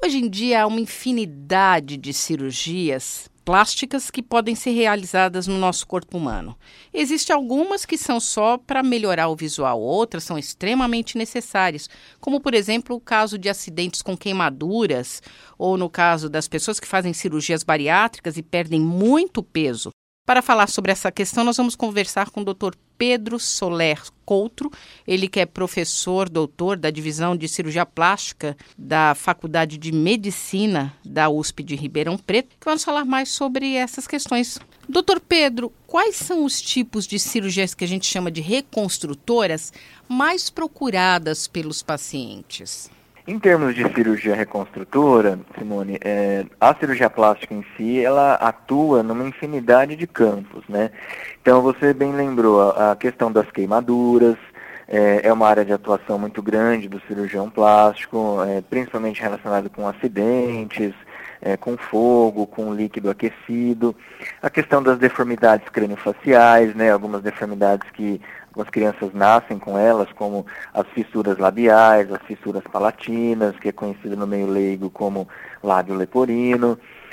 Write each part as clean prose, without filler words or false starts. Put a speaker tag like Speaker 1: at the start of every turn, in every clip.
Speaker 1: Hoje em dia há uma infinidade de cirurgias plásticas que podem ser realizadas no nosso corpo humano. Existem algumas que são só para melhorar o visual, outras são extremamente necessárias, como por exemplo o caso de acidentes com queimaduras ou no caso das pessoas que fazem cirurgias bariátricas e perdem muito peso. Para falar sobre essa questão, nós vamos conversar com o Dr. Pedro Soler Coutro, ele que é professor, doutor da Divisão de Cirurgia Plástica da Faculdade de Medicina da USP de Ribeirão Preto, que vamos falar mais sobre essas questões. Dr. Pedro, quais são os tipos de cirurgias que a gente chama de reconstrutoras mais procuradas pelos pacientes?
Speaker 2: Em termos de cirurgia reconstrutora, Simone, a cirurgia plástica em si, ela atua numa infinidade de campos, né? Então, você bem lembrou a questão das queimaduras, é uma área de atuação muito grande do cirurgião plástico, principalmente relacionado com acidentes, com fogo, com líquido aquecido. A questão das deformidades craniofaciais, né? Algumas deformidades que as crianças nascem com elas, como as fissuras labiais, as fissuras palatinas, que é conhecido no meio leigo como lábio leporino.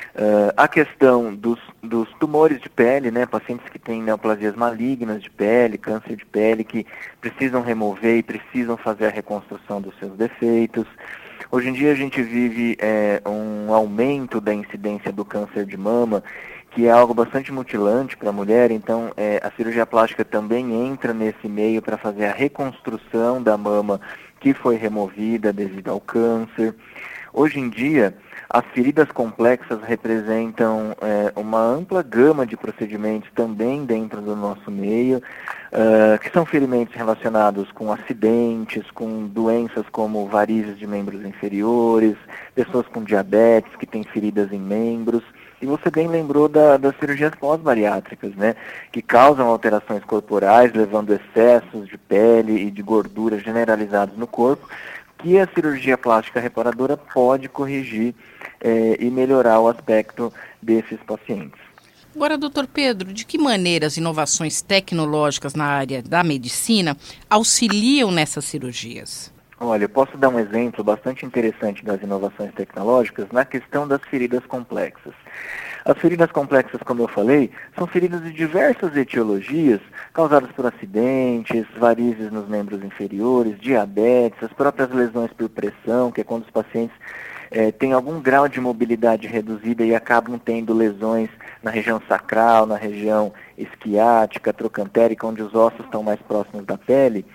Speaker 2: A questão dos tumores de pele, né, pacientes que têm neoplasias malignas de pele, câncer de pele, que precisam remover e precisam fazer a reconstrução dos seus defeitos. Hoje em dia a gente vive um aumento da incidência do câncer de mama, que é algo bastante mutilante para a mulher, então a cirurgia plástica também entra nesse meio para fazer a reconstrução da mama que foi removida devido ao câncer. Hoje em dia, as feridas complexas representam uma ampla gama de procedimentos também dentro do nosso meio, que são ferimentos relacionados com acidentes, com doenças como varizes de membros inferiores, pessoas com diabetes que têm feridas em membros. E você bem lembrou das cirurgias pós-bariátricas, né, que causam alterações corporais, levando excessos de pele e de gordura generalizados no corpo, que a cirurgia plástica reparadora pode corrigir e melhorar o aspecto desses pacientes.
Speaker 1: Agora, doutor Pedro, de que maneira as inovações tecnológicas na área da medicina auxiliam nessas cirurgias?
Speaker 2: Olha, eu posso dar um exemplo bastante interessante das inovações tecnológicas na questão das feridas complexas. As feridas complexas, como eu falei, são feridas de diversas etiologias, causadas por acidentes, varizes nos membros inferiores, diabetes, as próprias lesões por pressão, que é quando os pacientes têm algum grau de mobilidade reduzida e acabam tendo lesões na região sacral, na região isquiática, trocantérica, onde os ossos estão mais próximos da pele.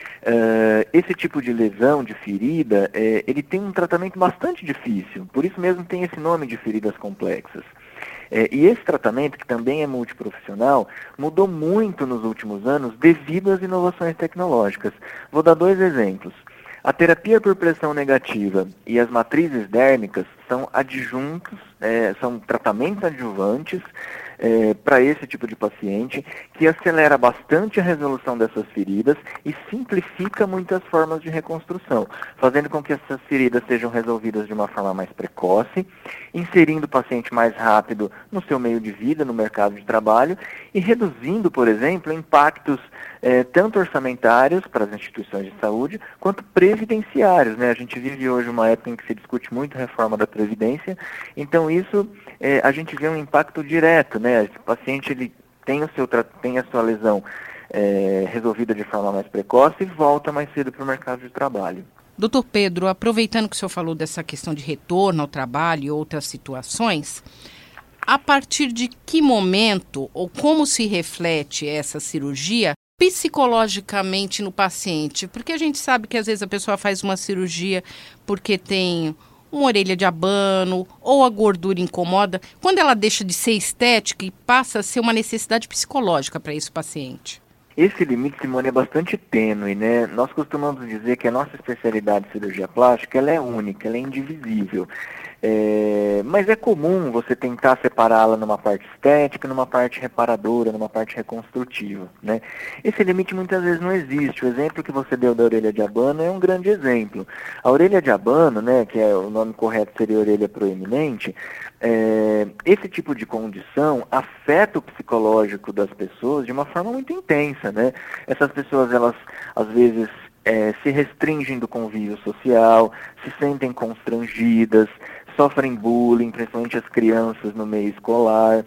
Speaker 2: Esse tipo de lesão, de ferida, ele tem um tratamento bastante difícil, por isso mesmo tem esse nome de feridas complexas. E esse tratamento, que também é multiprofissional, mudou muito nos últimos anos devido às inovações tecnológicas. Vou dar dois exemplos. A terapia por pressão negativa e as matrizes dérmicas são adjuntos, são tratamentos adjuvantes para esse tipo de paciente, que acelera bastante a resolução dessas feridas e simplifica muitas formas de reconstrução, fazendo com que essas feridas sejam resolvidas de uma forma mais precoce, inserindo o paciente mais rápido no seu meio de vida, no mercado de trabalho, e reduzindo, por exemplo, impactos tanto orçamentários para as instituições de saúde, quanto previdenciários, né? A gente vive hoje uma época em que se discute muito a reforma da Previdência, então isso a gente vê um impacto direto, né? Esse paciente ele tem a sua lesão resolvida de forma mais precoce e volta mais cedo para o mercado de trabalho.
Speaker 1: Doutor Pedro, aproveitando que o senhor falou dessa questão de retorno ao trabalho e outras situações, a partir de que momento ou como se reflete essa cirurgia psicologicamente no paciente? Porque a gente sabe que às vezes a pessoa faz uma cirurgia porque tem uma orelha de abano ou a gordura incomoda, quando ela deixa de ser estética e passa a ser uma necessidade psicológica para esse paciente.
Speaker 2: Esse limite, Simone, é bastante tênue, né? Nós costumamos dizer que a nossa especialidade de cirurgia plástica ela é única, ela é indivisível. Mas é comum você tentar separá-la numa parte estética, numa parte reparadora, numa parte reconstrutiva, né? Esse limite muitas vezes não existe. O exemplo que você deu da orelha de abano é um grande exemplo. A orelha de abano, né, que o nome correto seria orelha proeminente, esse tipo de condição afeta o psicológico das pessoas de uma forma muito intensa, né? Essas pessoas, elas às vezes se restringem do convívio social, se sentem constrangidas, sofrem bullying, principalmente as crianças no meio escolar.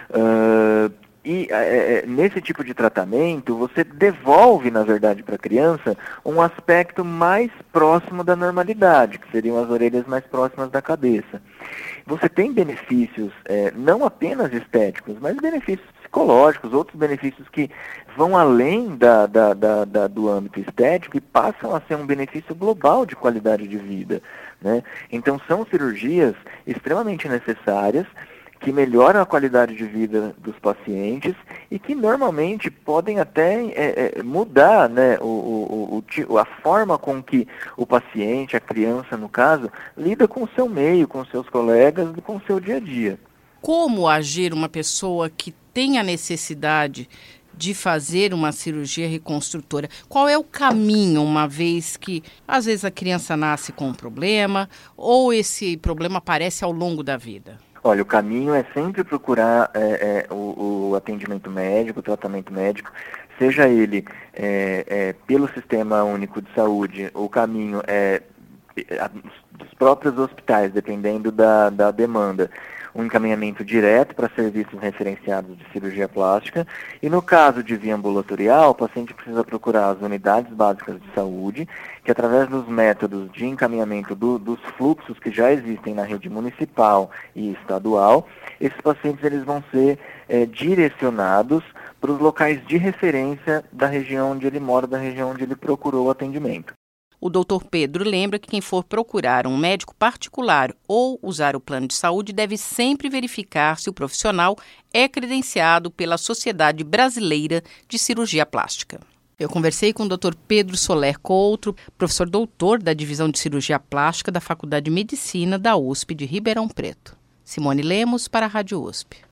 Speaker 2: Nesse tipo de tratamento, você devolve, na verdade, para a criança um aspecto mais próximo da normalidade, que seriam as orelhas mais próximas da cabeça. Você tem benefícios, não apenas estéticos, mas benefícios psicológicos, outros benefícios que vão além do âmbito estético e passam a ser um benefício global de qualidade de vida, né? Então, são cirurgias extremamente necessárias, que melhoram a qualidade de vida dos pacientes e que normalmente podem até mudar, né, a forma com que o paciente, a criança no caso, lida com o seu meio, com os seus colegas, com o seu dia a dia.
Speaker 1: Como agir uma pessoa que tem a necessidade de fazer uma cirurgia reconstrutora? Qual é o caminho, uma vez que às vezes a criança nasce com um problema ou esse problema aparece ao longo da vida?
Speaker 2: Olha, o caminho é sempre procurar o atendimento médico, o tratamento médico, seja ele pelo Sistema Único de Saúde, o caminho dos próprios hospitais, dependendo da demanda, um encaminhamento direto para serviços referenciados de cirurgia plástica, e no caso de via ambulatorial, o paciente precisa procurar as unidades básicas de saúde, que através dos métodos de encaminhamento dos fluxos que já existem na rede municipal e estadual, esses pacientes eles vão ser direcionados para os locais de referência da região onde ele mora, da região onde ele procurou o atendimento.
Speaker 1: O Dr. Pedro lembra que quem for procurar um médico particular ou usar o plano de saúde deve sempre verificar se o profissional é credenciado pela Sociedade Brasileira de Cirurgia Plástica. Eu conversei com o Dr. Pedro Soler Couto, professor doutor da Divisão de Cirurgia Plástica da Faculdade de Medicina da USP de Ribeirão Preto. Simone Lemos para a Rádio USP.